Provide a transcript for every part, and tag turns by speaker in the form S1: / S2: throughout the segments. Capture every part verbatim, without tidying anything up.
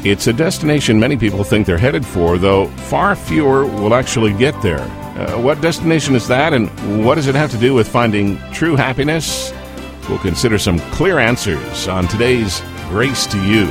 S1: It's a destination many people think they're headed for, though far fewer will actually get there. Uh, what destination is that, and what does it have to do with finding true happiness? We'll consider some clear answers on today's Grace to You.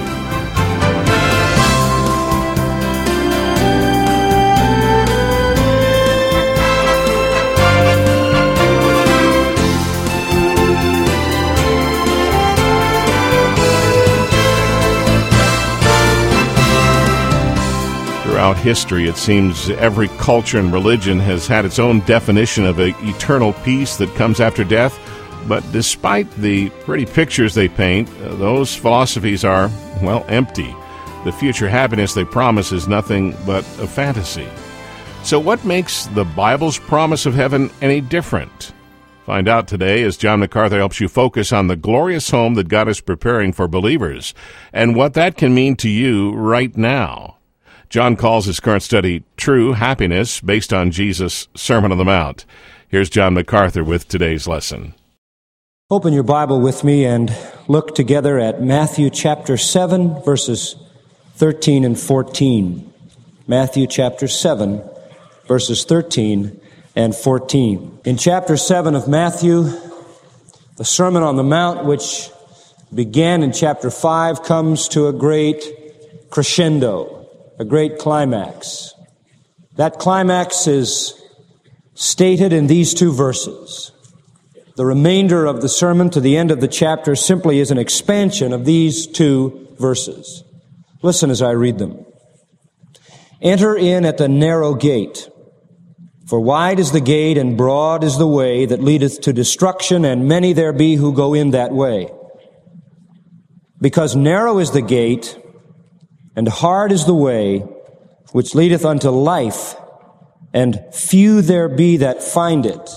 S1: Throughout history, it seems every culture and religion has had its own definition of an eternal peace that comes after death. But despite the pretty pictures they paint, those philosophies are, well, empty. The future happiness they promise is nothing but a fantasy. So what makes the Bible's promise of heaven any different? Find out today as John MacArthur helps you focus on the glorious home that God is preparing for believers and what that can mean to you right now. John calls his current study True Happiness, based on Jesus' Sermon on the Mount. Here's John MacArthur with today's lesson.
S2: Open your Bible with me and look together at Matthew chapter seven, verses thirteen and fourteen. Matthew chapter seven, verses thirteen and fourteen. In chapter seven of Matthew, the Sermon on the Mount, which began in chapter five, comes to a great crescendo. A great climax. That climax is stated in these two verses. The remainder of the sermon to the end of the chapter simply is an expansion of these two verses. Listen as I read them. Enter in at the narrow gate, for wide is the gate and broad is the way that leadeth to destruction, and many there be who go in that way. Because narrow is the gate, and hard is the way which leadeth unto life, and few there be that find it.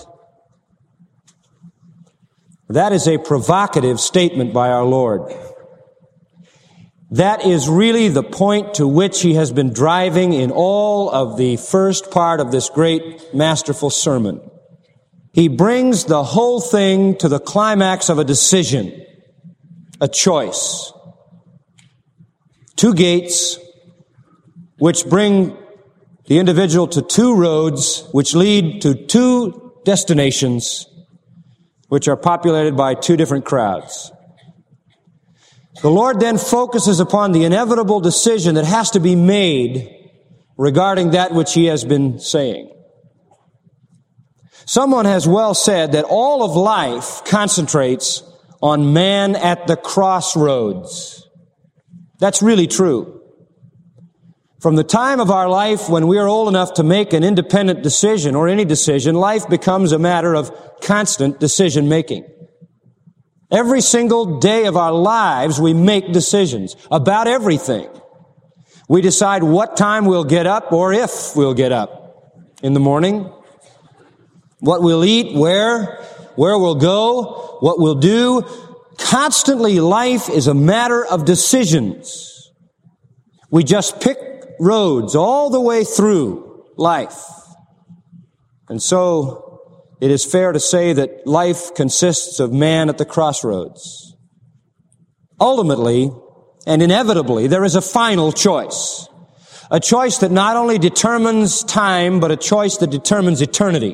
S2: That is a provocative statement by our Lord. That is really the point to which he has been driving in all of the first part of this great masterful sermon. He brings the whole thing to the climax of a decision, a choice. Two gates which bring the individual to two roads which lead to two destinations which are populated by two different crowds. The Lord then focuses upon the inevitable decision that has to be made regarding that which he has been saying. Someone has well said that all of life concentrates on man at the crossroads. That's really true. From the time of our life when we are old enough to make an independent decision or any decision, life becomes a matter of constant decision making. Every single day of our lives, we make decisions about everything. We decide what time we'll get up or if we'll get up in the morning, what we'll eat, where, where we'll go, what we'll do. Constantly, life is a matter of decisions. We just pick roads all the way through life. And so, it is fair to say that life consists of man at the crossroads. Ultimately, and inevitably, there is a final choice. A choice that not only determines time, but a choice that determines eternity.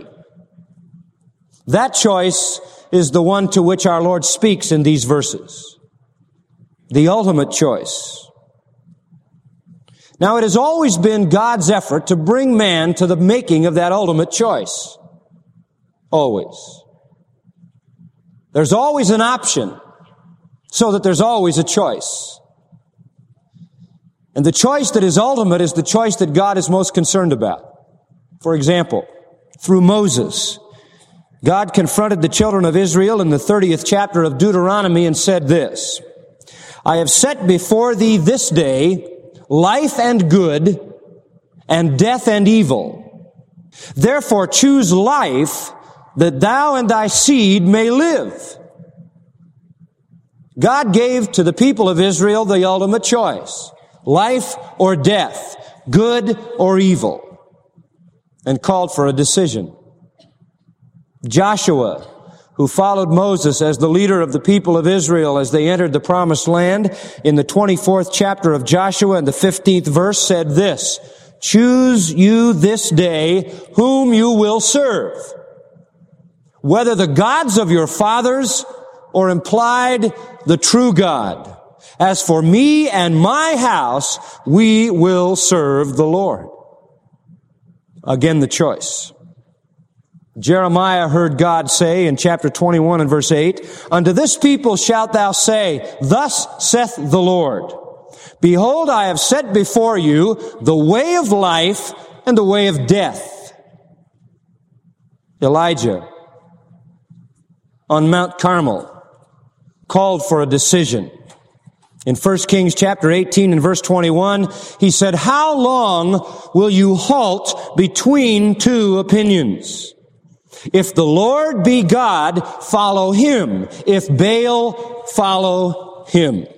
S2: That choice is the one to which our Lord speaks in these verses. The ultimate choice. Now, it has always been God's effort to bring man to the making of that ultimate choice. Always. There's always an option, so that there's always a choice. And the choice that is ultimate is the choice that God is most concerned about. For example, through Moses, God confronted the children of Israel in the thirtieth chapter of Deuteronomy and said this, I have set before thee this day life and good, and death and evil. Therefore choose life, that thou and thy seed may live. God gave to the people of Israel the ultimate choice, life or death, good or evil, and called for a decision. Joshua, who followed Moses as the leader of the people of Israel as they entered the promised land, in the twenty-fourth chapter of Joshua and the fifteenth verse said this, "Choose you this day whom you will serve, whether the gods of your fathers or implied the true God. As for me and my house, we will serve the Lord." Again, the choice. Jeremiah heard God say in chapter twenty-one and verse eight, "Unto this people shalt thou say, Thus saith the Lord, Behold, I have set before you the way of life and the way of death." Elijah on Mount Carmel called for a decision. In First Kings chapter eighteen and verse twenty-one, he said, "How long will you halt between two opinions? If the Lord be God, follow him. If Baal, follow him."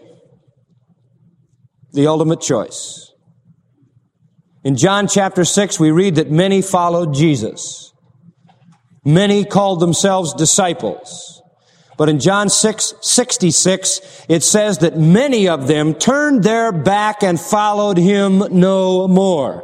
S2: The ultimate choice. In John chapter six, we read that many followed Jesus. Many called themselves disciples. But in John six sixty-six, it says that many of them turned their back and followed him no more.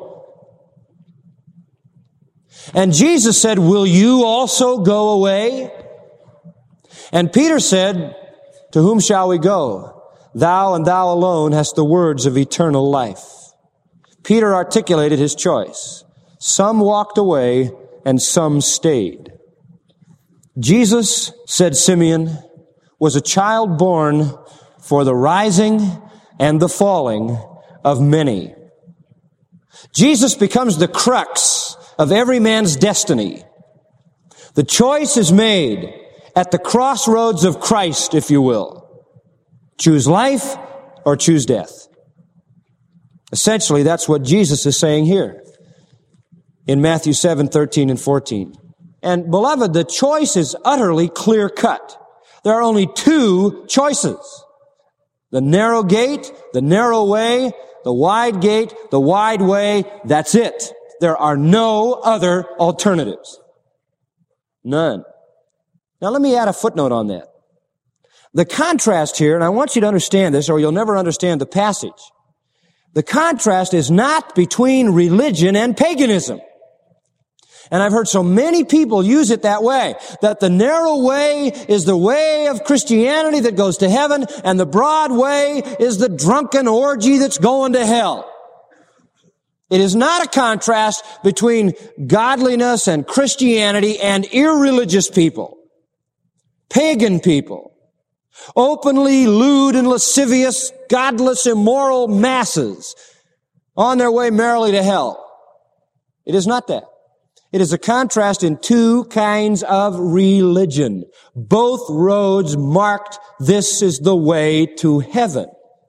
S2: And Jesus said, "Will you also go away?" And Peter said, "To whom shall we go? Thou and thou alone hast the words of eternal life." Peter articulated his choice. Some walked away and some stayed. Jesus, said Simeon, was a child born for the rising and the falling of many. Jesus becomes the crux of every man's destiny. The choice is made at the crossroads of Christ, if you will. Choose life or choose death. Essentially, that's what Jesus is saying here in Matthew seven, thirteen and fourteen. And beloved, the choice is utterly clear-cut. There are only two choices. The narrow gate, the narrow way, the wide gate, the wide way, that's it. There are no other alternatives. None. Now let me add a footnote on that. The contrast here, and I want you to understand this or you'll never understand the passage. The contrast is not between religion and paganism. And I've heard so many people use it that way, that the narrow way is the way of Christianity that goes to heaven, and the broad way is the drunken orgy that's going to hell. It is not a contrast between godliness and Christianity and irreligious people, pagan people, openly lewd and lascivious, godless, immoral masses on their way merrily to hell. It is not that. It is a contrast in two kinds of religion. Both roads marked, this is the way to heaven.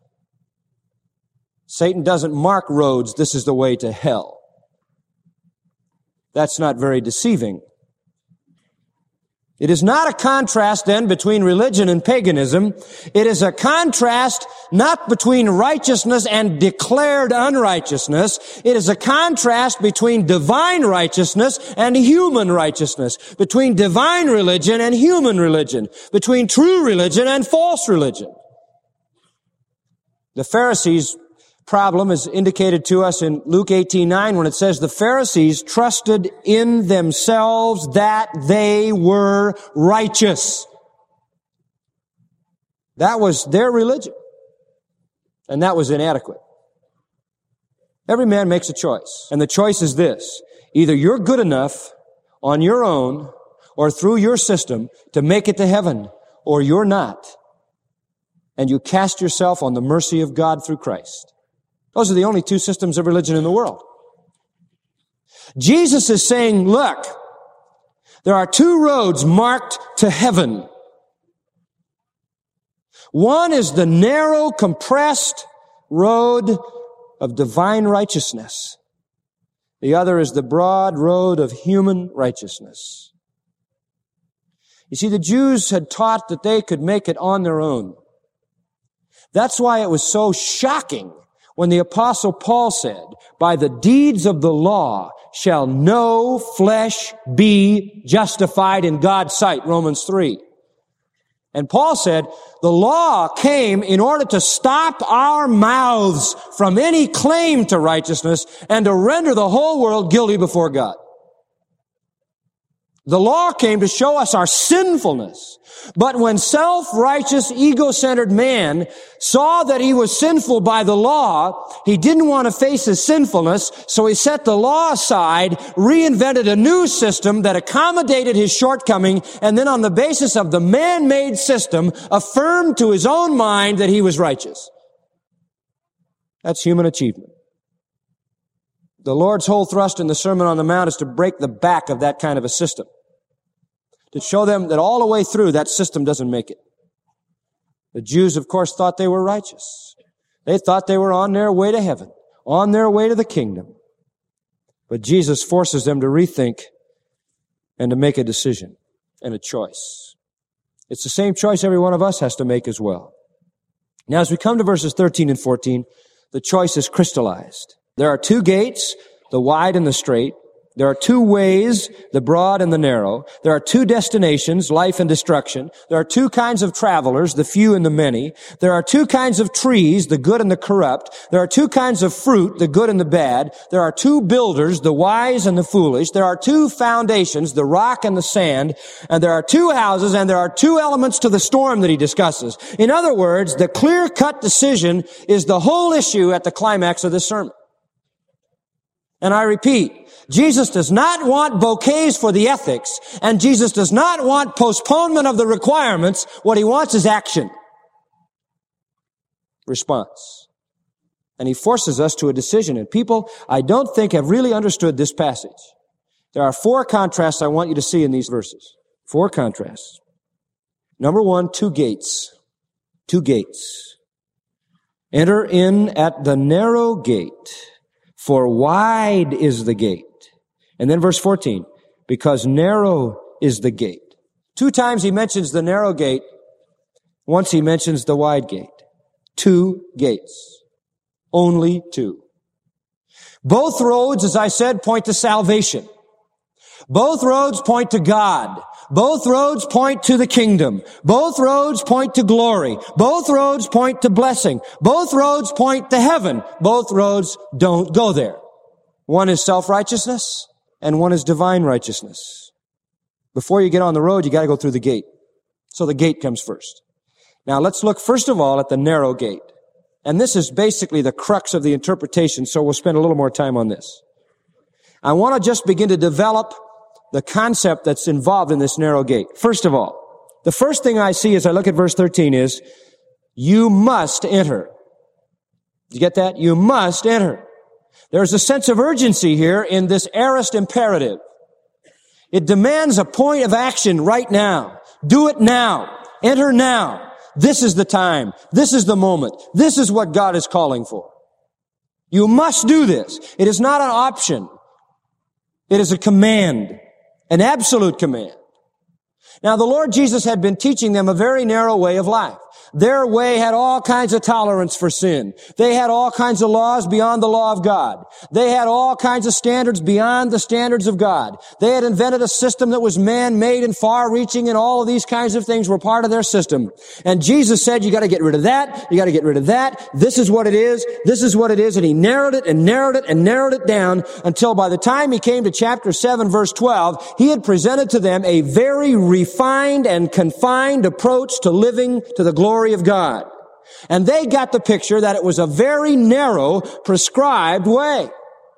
S2: Satan doesn't mark roads, this is the way to hell. That's not very deceiving. It is not a contrast then between religion and paganism. It is a contrast not between righteousness and declared unrighteousness. It is a contrast between divine righteousness and human righteousness, between divine religion and human religion, between true religion and false religion. The Pharisees' problem is indicated to us in Luke eighteen nine when it says the Pharisees trusted in themselves that they were righteous. That was their religion. And that was inadequate. Every man makes a choice. And the choice is this. Either you're good enough on your own or through your system to make it to heaven, or you're not. And you cast yourself on the mercy of God through Christ. Those are the only two systems of religion in the world. Jesus is saying, look, there are two roads marked to heaven. One is the narrow, compressed road of divine righteousness. The other is the broad road of human righteousness. You see, the Jews had taught that they could make it on their own. That's why it was so shocking when the Apostle Paul said, by the deeds of the law shall no flesh be justified in God's sight, Romans three. And Paul said, the law came in order to stop our mouths from any claim to righteousness and to render the whole world guilty before God. The law came to show us our sinfulness. But when self-righteous, ego-centered man saw that he was sinful by the law, he didn't want to face his sinfulness, so he set the law aside, reinvented a new system that accommodated his shortcoming, and then on the basis of the man-made system, affirmed to his own mind that he was righteous. That's human achievement. The Lord's whole thrust in the Sermon on the Mount is to break the back of that kind of a system, to show them that all the way through that system doesn't make it. The Jews, of course, thought they were righteous. They thought they were on their way to heaven, on their way to the kingdom. But Jesus forces them to rethink and to make a decision and a choice. It's the same choice every one of us has to make as well. Now, as we come to verses thirteen and fourteen, the choice is crystallized. There are two gates, the wide and the straight. There are two ways, the broad and the narrow. There are two destinations, life and destruction. There are two kinds of travelers, the few and the many. There are two kinds of trees, the good and the corrupt. There are two kinds of fruit, the good and the bad. There are two builders, the wise and the foolish. There are two foundations, the rock and the sand. And there are two houses, and there are two elements to the storm that he discusses. In other words, the clear-cut decision is the whole issue at the climax of this sermon. And I repeat, Jesus does not want bouquets for the ethics, and Jesus does not want postponement of the requirements. What he wants is action. Response. And he forces us to a decision. And people, I don't think, have really understood this passage. There are four contrasts I want you to see in these verses. Four contrasts. Number one, two gates. Two gates. Enter in at the narrow gate, for wide is the gate. And then verse fourteen, because narrow is the gate. Two times he mentions the narrow gate. Once he mentions the wide gate. Two gates. Only two. Both roads, as I said, point to salvation. Both roads point to God. Both roads point to the kingdom. Both roads point to glory. Both roads point to blessing. Both roads point to heaven. Both roads don't go there. One is self-righteousness, and one is divine righteousness. Before you get on the road, you got to go through the gate. So the gate comes first. Now let's look first of all at the narrow gate. And this is basically the crux of the interpretation, so we'll spend a little more time on this. I want to just begin to develop the concept that's involved in this narrow gate. First of all, the first thing I see as I look at verse thirteen is, you must enter. You get that? You must enter. There's a sense of urgency here in this aorist imperative. It demands a point of action right now. Do it now. Enter now. This is the time. This is the moment. This is what God is calling for. You must do this. It is not an option. It is a command. An absolute command. Now, the Lord Jesus had been teaching them a very narrow way of life. Their way had all kinds of tolerance for sin. They had all kinds of laws beyond the law of God. They had all kinds of standards beyond the standards of God. They had invented a system that was man-made and far-reaching, and all of these kinds of things were part of their system. And Jesus said, you got to get rid of that. You got to get rid of that. This is what it is. This is what it is. And he narrowed it and narrowed it and narrowed it down until by the time he came to chapter seven, verse twelve, he had presented to them a very refined and confined approach to living to the glory of God. And they got the picture that it was a very narrow, prescribed way.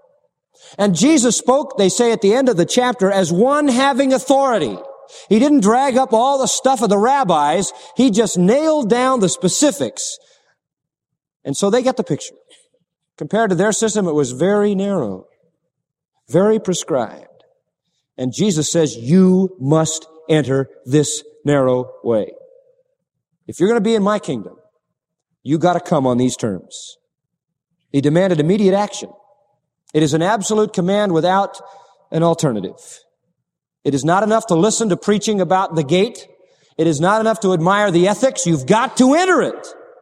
S2: And Jesus spoke, they say at the end of the chapter, as one having authority. He didn't drag up all the stuff of the rabbis. He just nailed down the specifics. And so they get the picture. Compared to their system, it was very narrow, very prescribed. And Jesus says, you must enter this narrow way. If you're going to be in my kingdom, you got to come on these terms. He demanded immediate action. It is an absolute command without an alternative. It is not enough to listen to preaching about the gate. It is not enough to admire the ethics. You've got to enter it.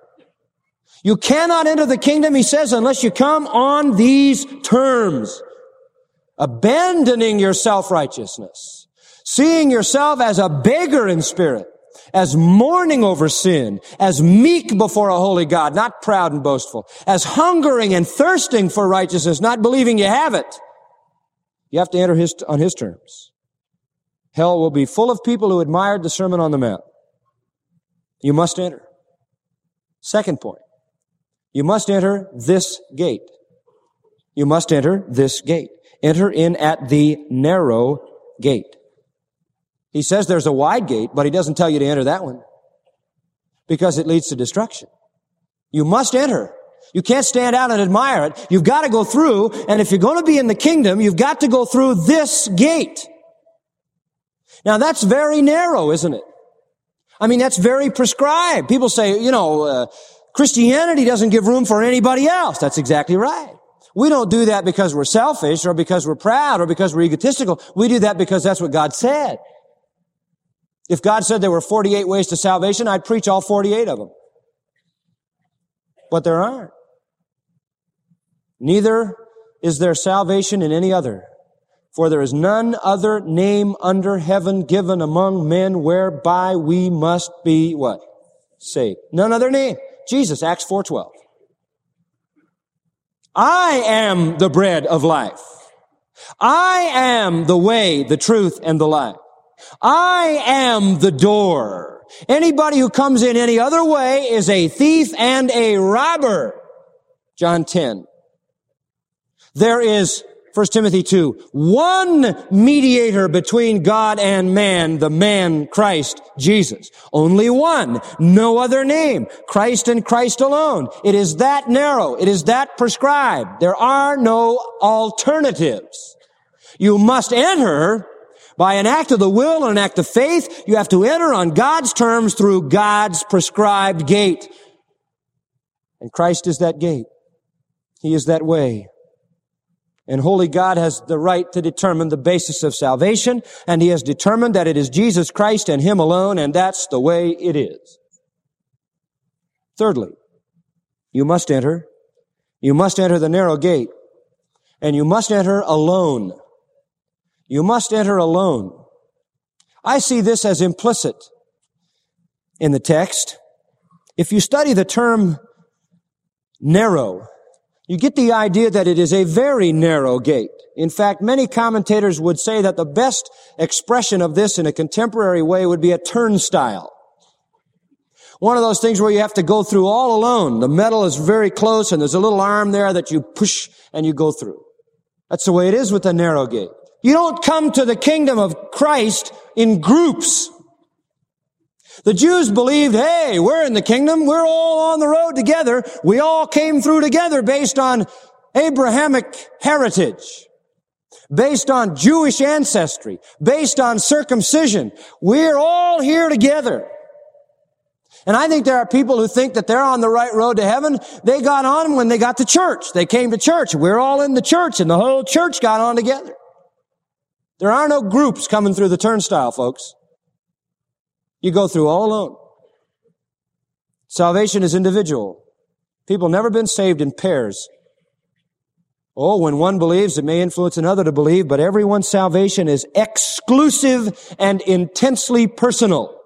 S2: You cannot enter the kingdom, he says, unless you come on these terms. abandoning your self-righteousness, seeing yourself as a beggar in spirit, as mourning over sin, as meek before a holy God, not proud and boastful, as hungering and thirsting for righteousness, not believing you have it. You have to enter his, on his terms. Hell will be full of people who admired the Sermon on the Mount. You must enter. Second point. You must enter this gate. You must enter this gate. Enter in at the narrow gate. He says there's a wide gate, but he doesn't tell you to enter that one because it leads to destruction. You must enter. You can't stand out and admire it. You've got to go through, and if you're going to be in the kingdom, you've got to go through this gate. Now that's very narrow, isn't it? I mean, that's very prescribed. People say, you know, uh, Christianity doesn't give room for anybody else. That's exactly right. We don't do that because we're selfish or because we're proud or because we're egotistical. We do that because that's what God said. If God said there were forty-eight ways to salvation, I'd preach all forty-eight of them. But there aren't. Neither is there salvation in any other. For there is none other name under heaven given among men whereby we must be what? Saved. None other name. Jesus, Acts four twelve. I am the bread of life. I am the way, the truth, and the life. I am the door. Anybody who comes in any other way is a thief and a robber. John ten. There is, First Timothy two, one mediator between God and man, the man Christ Jesus. Only one. No other name. Christ and Christ alone. It is that narrow. It is that prescribed. There are no alternatives. You must enter by an act of the will and an act of faith. You have to enter on God's terms through God's prescribed gate. And Christ is that gate. He is that way. And holy God has the right to determine the basis of salvation, and He has determined that it is Jesus Christ and Him alone, and that's the way it is. Thirdly, you must enter. You must enter the narrow gate, and you must enter alone. You must enter alone. I see this as implicit in the text. If you study the term narrow, you get the idea that it is a very narrow gate. In fact, many commentators would say that the best expression of this in a contemporary way would be a turnstile. One of those things where you have to go through all alone. The metal is very close and there's a little arm there that you push and you go through. That's the way it is with the narrow gate. You don't come to the kingdom of Christ in groups. The Jews believed, hey, we're in the kingdom. We're all on the road together. We all came through together based on Abrahamic heritage, based on Jewish ancestry, based on circumcision. We're all here together. And I think there are people who think that they're on the right road to heaven. They got on when they got to church. They came to church. We're all in the church, and the whole church got on together. There are no groups coming through the turnstile, folks. You go through all alone. Salvation is individual. People have never been saved in pairs. Oh, when one believes, it may influence another to believe, but everyone's salvation is exclusive and intensely personal.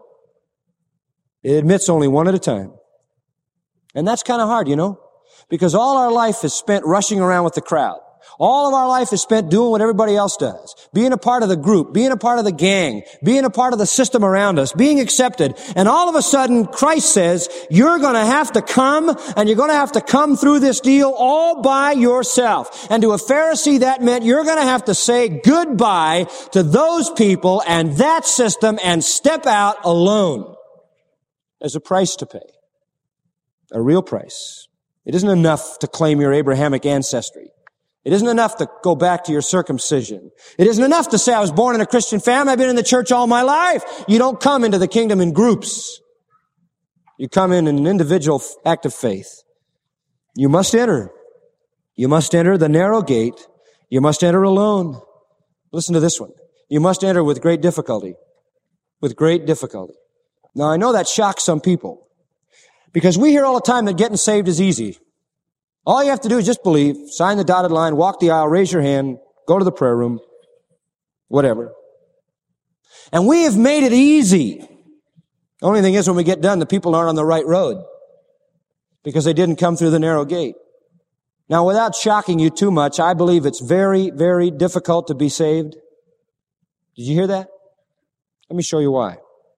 S2: It admits only one at a time. And that's kind of hard, you know, because all our life is spent rushing around with the crowd. All of our life is spent doing what everybody else does. Being a part of the group, being a part of the gang, being a part of the system around us, being accepted. And all of a sudden, Christ says, you're going to have to come, and you're going to have to come through this deal all by yourself. And to a Pharisee, that meant you're going to have to say goodbye to those people and that system and step out alone. There's a price to pay. A real price. It isn't enough to claim your Abrahamic ancestry. It isn't enough to go back to your circumcision. It isn't enough to say, I was born in a Christian family. I've been in the church all my life. You don't come into the kingdom in groups. You come in an individual act of faith. You must enter. You must enter the narrow gate. You must enter alone. Listen to this one. You must enter with great difficulty. With great difficulty. Now, I know that shocks some people because we hear all the time that getting saved is easy. All you have to do is just believe, sign the dotted line, walk the aisle, raise your hand, go to the prayer room, whatever. And we have made it easy. The only thing is, when we get done, the people aren't on the right road because they didn't come through the narrow gate. Now, without shocking you too much, I believe it's very, very difficult to be saved. Did you hear that? Let me show you why.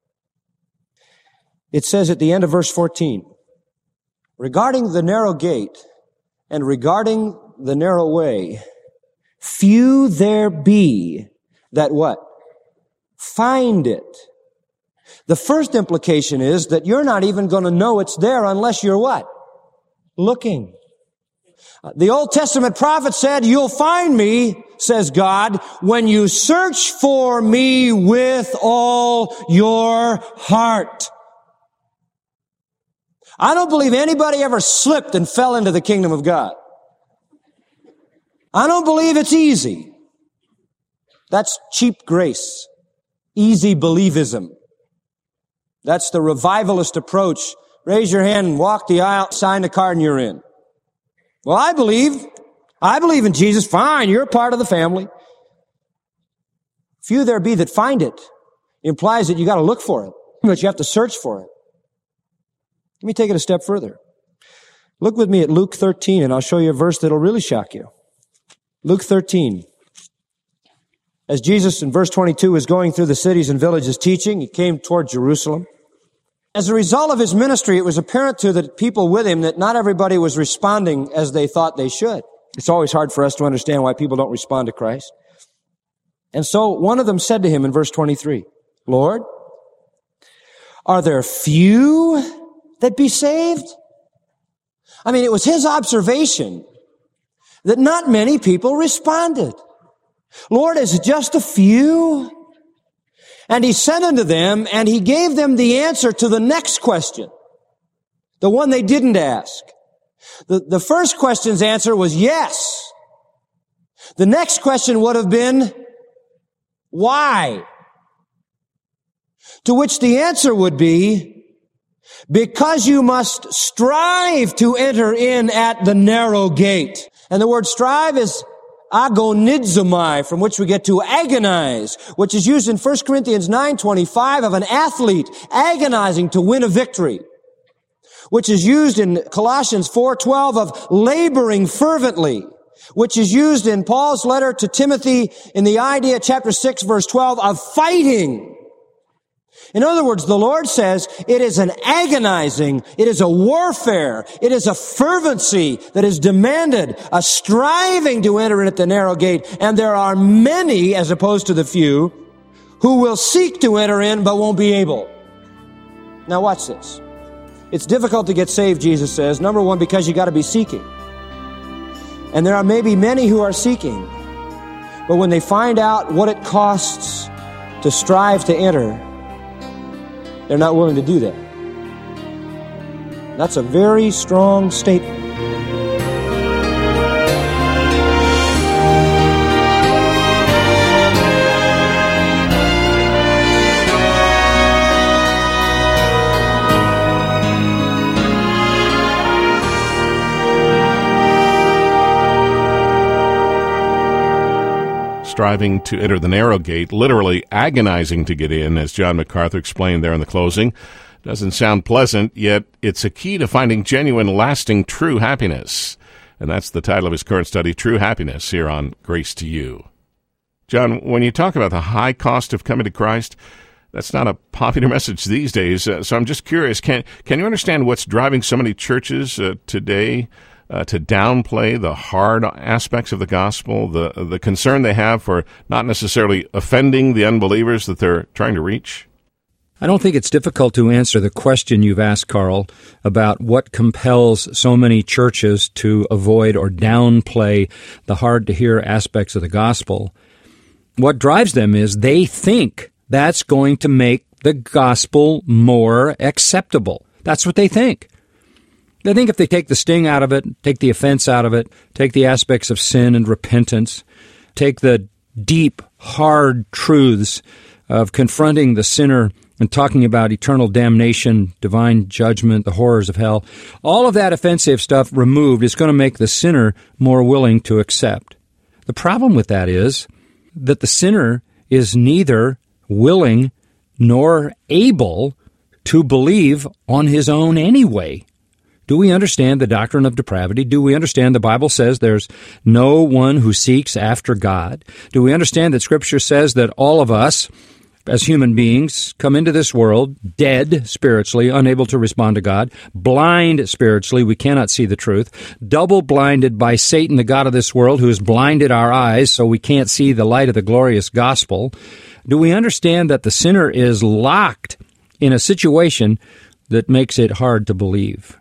S2: It says at the end of verse fourteen, regarding the narrow gate and regarding the narrow way, few there be that what? Find it. The first implication is that you're not even going to know it's there unless you're what? Looking. The Old Testament prophet said, you'll find me, says God, when you search for me with all your heart. I don't believe anybody ever slipped and fell into the kingdom of God. I don't believe it's easy. That's cheap grace. Easy believism. That's the revivalist approach. Raise your hand and walk the aisle, sign the card, and you're in. Well, I believe. I believe in Jesus. Fine, you're a part of the family. Few there be that find it. It implies that you got to look for it, but you have to search for it. Let me take it a step further. Look with me at Luke thirteen, and I'll show you a verse that'll really shock you. Luke thirteen. As Jesus in verse twenty-two was going through the cities and villages teaching, he came toward Jerusalem. As a result of his ministry, it was apparent to the people with him that not everybody was responding as they thought they should. It's always hard for us to understand why people don't respond to Christ. And so one of them said to him in verse twenty-three, Lord, are there few that be saved? I mean, it was his observation that not many people responded. Lord, is it just a few? And he said unto them, and he gave them the answer to the next question, the one they didn't ask. The, the first question's answer was yes. The next question would have been, why? To which the answer would be, because you must strive to enter in at the narrow gate. And the word strive is agonizomai, from which we get to agonize, which is used in First Corinthians nine twenty-five of an athlete agonizing to win a victory, which is used in Colossians four twelve of laboring fervently, which is used in Paul's letter to Timothy in the idea chapter six verse twelve of fighting. In other words, the Lord says it is an agonizing, it is a warfare, it is a fervency that is demanded, a striving to enter in at the narrow gate. And there are many, as opposed to the few, who will seek to enter in but won't be able. Now watch this. It's difficult to get saved, Jesus says. Number one, because you got to be seeking. And there are maybe many who are seeking. But when they find out what it costs to strive to enter, they're not willing to do that. That's a very strong statement.
S1: Striving to enter the narrow gate, literally agonizing to get in, as John MacArthur explained there in the closing. Doesn't sound pleasant, yet it's a key to finding genuine, lasting, true happiness. And that's the title of his current study, True Happiness, here on Grace to You. John, when you talk about the high cost of coming to Christ, that's not a popular message these days. Uh, so I'm just curious, can can you understand what's driving so many churches uh, today Uh, to downplay the hard aspects of the gospel, the the concern they have for not necessarily offending the unbelievers that they're trying to reach?
S3: I don't think it's difficult to answer the question you've asked, Carl, about what compels so many churches to avoid or downplay the hard-to-hear aspects of the gospel. What drives them is they think that's going to make the gospel more acceptable. That's what they think. They think if they take the sting out of it, take the offense out of it, take the aspects of sin and repentance, take the deep, hard truths of confronting the sinner and talking about eternal damnation, divine judgment, the horrors of hell, all of that offensive stuff removed is going to make the sinner more willing to accept. The problem with that is that the sinner is neither willing nor able to believe on his own anyway. Do we understand the doctrine of depravity? Do we understand the Bible says there's no one who seeks after God? Do we understand that Scripture says that all of us, as human beings, come into this world dead spiritually, unable to respond to God, blind spiritually, we cannot see the truth, double-blinded by Satan, the god of this world, who has blinded our eyes so we can't see the light of the glorious gospel? Do we understand that the sinner is locked in a situation that makes it hard to believe?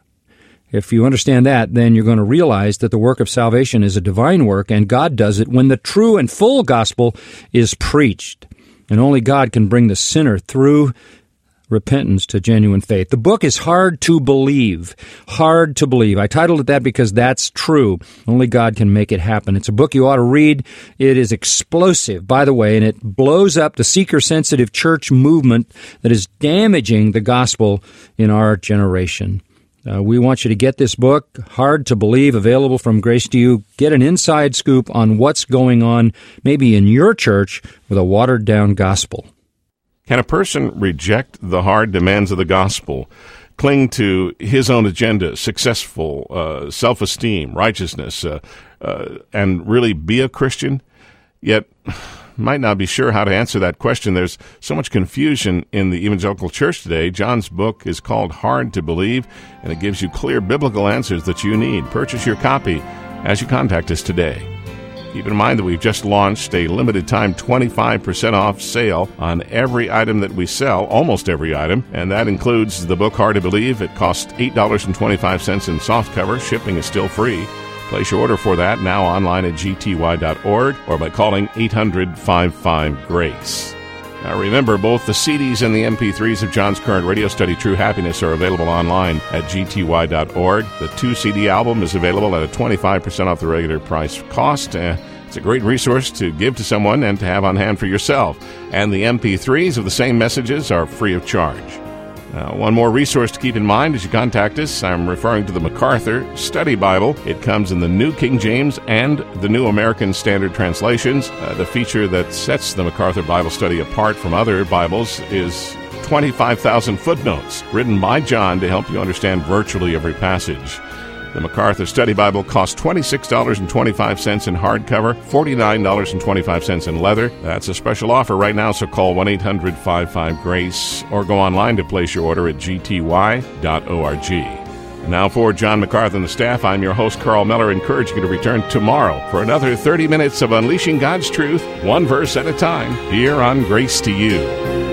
S3: If you understand that, then you're going to realize that the work of salvation is a divine work, and God does it when the true and full gospel is preached. And only God can bring the sinner through repentance to genuine faith. The book is hard to believe. Hard to believe. I titled it that because that's true. Only God can make it happen. It's a book you ought to read. It is explosive, by the way, and it blows up the seeker-sensitive church movement that is damaging the gospel in our generation. Uh, we want you to get this book, Hard to Believe, available from Grace to You. Get an inside scoop on what's going on, maybe in your church, with a watered-down gospel.
S1: Can a person reject the hard demands of the gospel, cling to his own agenda, successful, uh, self-esteem, righteousness, uh, uh, and really be a Christian, yet might not be sure how to answer that question? There's so much confusion in the evangelical church today. John's book is called Hard to Believe, and it gives you clear biblical answers that you need. Purchase your copy as you contact us today. Keep in mind that we've just launched a limited-time twenty-five percent off sale on every item that we sell, almost every item, and that includes the book Hard to Believe. It costs eight dollars and twenty-five cents in softcover. Shipping is still free. Place your order for that now online at g t y dot org or by calling eight hundred, five five, GRACE. Now remember, both the C Ds and the M P threes of John's current radio study, True Happiness, are available online at g t y dot org. The two-C D album is available at a twenty-five percent off the regular price cost. Uh, it's a great resource to give to someone and to have on hand for yourself. And the M P threes of the same messages are free of charge. Uh, one more resource to keep in mind as you contact us. I'm referring to the MacArthur Study Bible. It comes in the New King James and the New American Standard translations. Uh, the feature that sets the MacArthur Bible Study apart from other Bibles is twenty-five thousand footnotes written by John to help you understand virtually every passage. The MacArthur Study Bible costs twenty-six dollars and twenty-five cents in hardcover, forty-nine dollars and twenty-five cents in leather. That's a special offer right now, so call one eight hundred, five five, GRACE or go online to place your order at g t y dot org. And now for John MacArthur and the staff, I'm your host, Carl Miller, encouraging you to return tomorrow for another thirty minutes of unleashing God's truth, one verse at a time, here on Grace to You.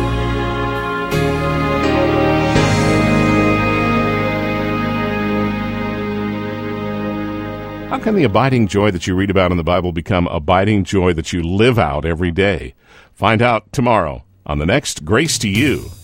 S1: How can the abiding joy that you read about in the Bible become abiding joy that you live out every day? Find out tomorrow on the next Grace to You.